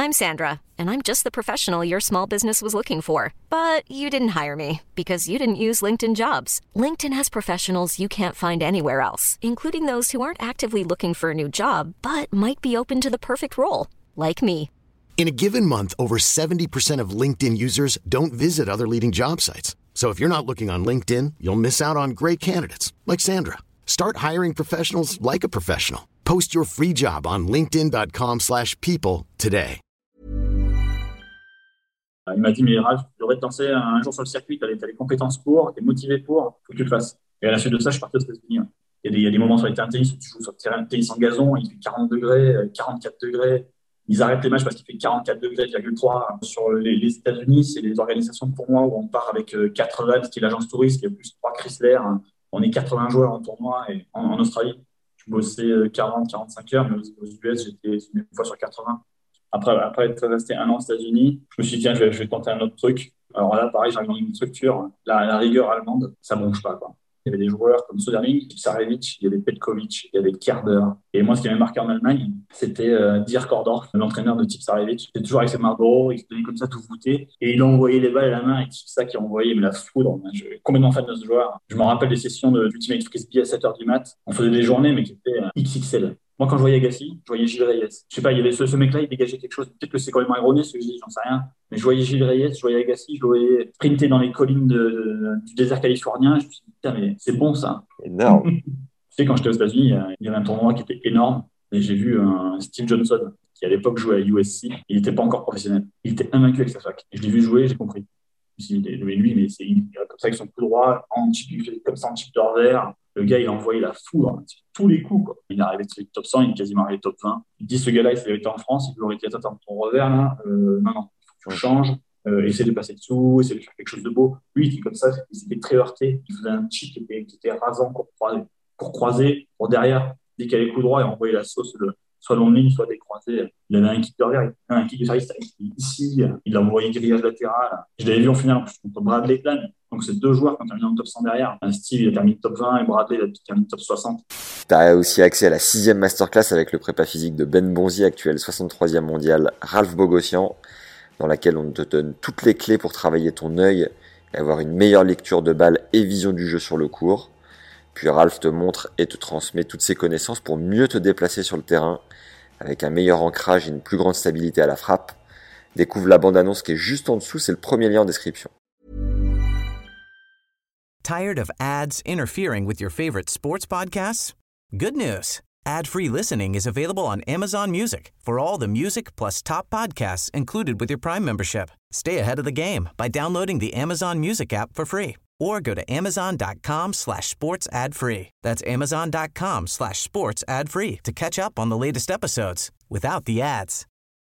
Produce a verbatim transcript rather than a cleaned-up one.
I'm Sandra, and I'm just the professional your small business was looking for. But you didn't hire me because you didn't use LinkedIn Jobs. LinkedIn has professionals you can't find anywhere else, including those who aren't actively looking for a new job, but might be open to the perfect role, like me. In a given month, over seventy percent of LinkedIn users don't visit other leading job sites. So if you're not looking on LinkedIn, you'll miss out on great candidates like Sandra. Start hiring professionals like a professional. Post your free job on linkedin.com slash people today. Il m'a dit, mais Ralph, tu devrais te lancer un jour sur le circuit, tu as les compétences pour, tu es motivé pour, faut que tu le fasses. Et à la suite de ça, je suis parti aux États-Unis. Il y a des, il y a des moments sur les terrains de tennis où tu joues sur le terrain de tennis en gazon, il fait quarante degrés, quarante-quatre degrés. Ils arrêtent les matchs parce qu'il fait quarante-quatre degrés virgule trois. Sur les, les États-Unis, c'est des organisations pour moi où on part avec quatre vannes, qui est l'agence touriste, qui est plus trois Chrysler. On est quatre-vingts joueurs en tournoi. Et en, en Australie, je bossais quarante à quarante-cinq heures, mais aux, aux U S, j'étais une fois sur quatre-vingts. Après, après être resté un an aux États-Unis, je me suis dit, tiens, je vais, je vais tenter un autre truc. Alors là, pareil, j'arrive dans une structure, la, la rigueur allemande, ça ne bronche pas, quoi. Il y avait des joueurs comme Soderling, Tipsarevic, il y avait Petkovic, il y avait Kerber. Et moi, ce qui m'avait marqué en Allemagne, c'était euh, Dirk Kordorf, l'entraîneur de Tipsarevic. Il était toujours avec ses Marlboro, il se tenait comme ça tout voûté. Et il envoyait les balles à la main, et c'est ça qui envoyait mais la foudre. Je suis complètement fan de ce joueur. Je me rappelle des sessions de Ultimate Frisbee à sept heures du mat. On faisait des journées, mais qui étaient euh, X X L. Moi, quand je voyais Agassi, je voyais Gilles Reyes. Je sais pas, il y avait ce, ce mec-là, il dégageait quelque chose. Peut-être que c'est complètement erroné ce que je dis, j'en sais rien. Mais je voyais Gilles Reyes, je voyais Agassi, je le voyais sprinter dans les collines de, de, du désert californien. Je me suis dit, putain, mais c'est bon ça. Énorme. Tu sais, quand j'étais aux États-Unis, il y avait un tournoi qui était énorme. Et j'ai vu un Steve Johnson, qui à l'époque jouait à U S C. Il n'était pas encore professionnel. Il était invaincu avec sa fac. Et je l'ai vu jouer, j'ai compris. Je me suis dit, mais lui, mais c'est, il est comme ça avec son coup droit, en chip, il fait comme ça en chip de revers. Le gars, il a envoyé la foudre, tous les coups, quoi. Il est arrivé sur les top cent, il est quasiment arrivé top vingt. Il dit, ce gars-là, il s'est été en France, il aurait été, attends, ton revers, là, euh, non, non, il faut que tu changes, euh, essaie de passer dessous, essaie de faire quelque chose de beau. Lui, il était comme ça, il s'était très heurté, il faisait un chip qui était, qui était rasant pour croiser, pour croiser, pour derrière, dès qu'il avait coup droit, il envoyait la sauce, le, soit long de ligne, soit décroisé. Il avait un kick de revers, un kick de service ici, il a envoyé grillage latéral. Je l'avais vu en finale, en plus, contre Bradley Plan. Donc, c'est deux joueurs qui ont terminé en top cent derrière. Steve, il a terminé top vingt et Bradley, il a terminé top soixante. Tu as aussi accès à la sixième masterclass avec le prépa physique de Ben Bonzi, actuel soixante-troisième mondial, Ralph Bogossian, dans laquelle on te donne toutes les clés pour travailler ton œil et avoir une meilleure lecture de balle et vision du jeu sur le court. Puis Ralph te montre et te transmet toutes ses connaissances pour mieux te déplacer sur le terrain, avec un meilleur ancrage et une plus grande stabilité à la frappe. Découvre la bande-annonce qui est juste en dessous, c'est le premier lien en description. Tired of ads interfering with your favorite sports podcasts? Good news. Ad-free listening is available on Amazon Music for all the music plus top podcasts included with your Prime membership. Stay ahead of the game by downloading the Amazon Music app for free or go to amazon.com slash sports ad free. That's amazon.com slash sports ad free to catch up on the latest episodes without the ads.